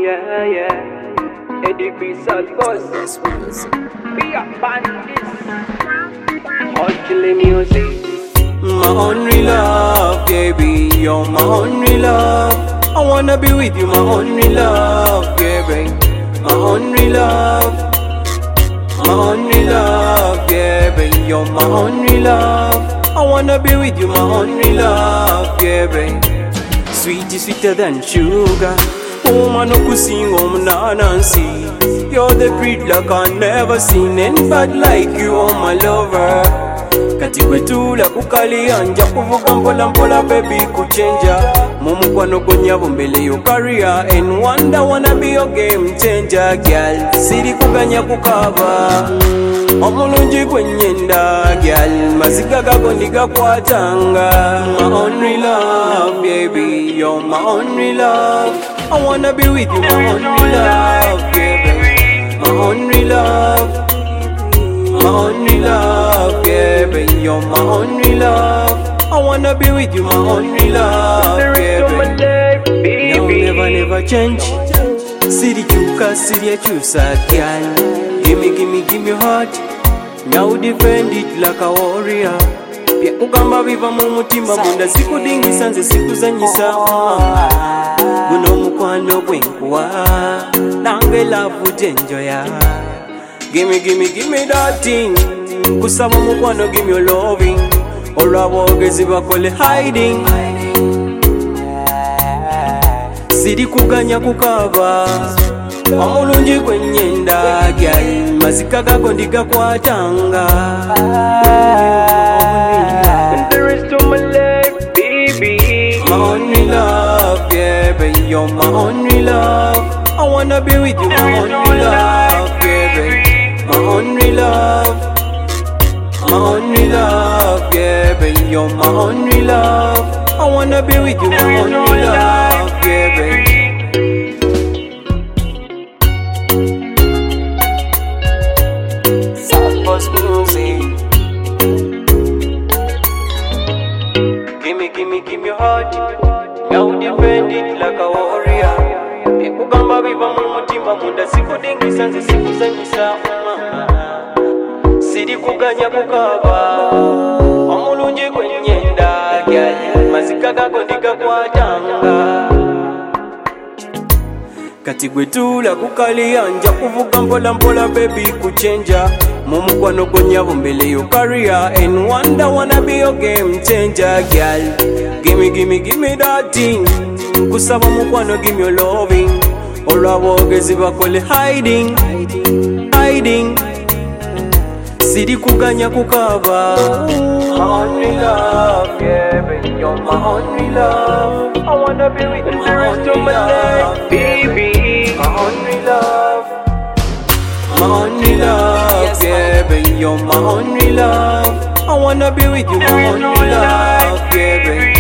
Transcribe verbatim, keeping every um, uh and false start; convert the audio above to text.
yeah, yeah. Eddie B. Salvos. Be a bandit. Hot killing music. My only love, baby, you're my only love. I wanna be with you, my only love, yeah, baby. My only love, my only love, yeah, baby. You're my only love. I wanna be with you, my only love, yeah, baby. Sweet is sweeter than sugar. Woman, no kusing, woman, Nancy. You're the breed like I never seen anybody like you, oh my lover. Kati kwetula kukalia nja kuvuga mpola mpola baby kuchenja mumukwano gonyabo mbele yo career and wonder wanna be your game changer girl siri kuganya kukaba omulungi kwenyenda girl maziga gago ndigakwatanga my only love baby you're my only love I wanna be with you my only love baby my only love my only love, yeah, baby, you're my only love. I wanna be with you, my only love, yeah, baby. Now never, never change. City chuka, city chusa, girl. Gimme, gimme, gimme your heart. Now defend it like a warrior. Pia kugamba viva mumutima munda siku dingi sanze siku zanyisa. Guno mukwano bwenkuwa. Nange love ujenjoya. Gimme, gimme, gimme that thing. Kusaba mukwano, give me your loving. Olwabogezi bakole hiding. Sidi kuganya kukaba. Omulungi kwenyenda gyal. Mazika gago ndigakwatanga. And the rest of my life, baby. My only love, yeah, baby, you're my only love. I wanna be with you, my only love, yeah, baby. My only love, my only love, yeah, baby, you're my only love. I wanna be with you, my only love, yeah, baby. Salvos music. Gimme, gimme, gimme your heart. Now defend it like a warrior. Kugamba viva mumutima munda siku dingi sanze siku zanyisa Sidi kuganya kukaba omulungi kwenyenda gyal mazika gago ndigakwatanga Kati gwetula kukalia nja kuvuga mpola mpola baby kuchenja mumukwano gonyabo mbele yo career and wonder wanna be your game changer girl Gimme, gimme, gimme that thing Kusaba mukwano, give me your loving Olwabogezi bakole hiding Hiding Sidi kuganya kukaba My only love, yeah, baby, you're my only love I wanna be with you, The rest of my life, baby. My only love My only love, yeah, baby, you're my only love I wanna be with you, my only love, yeah, baby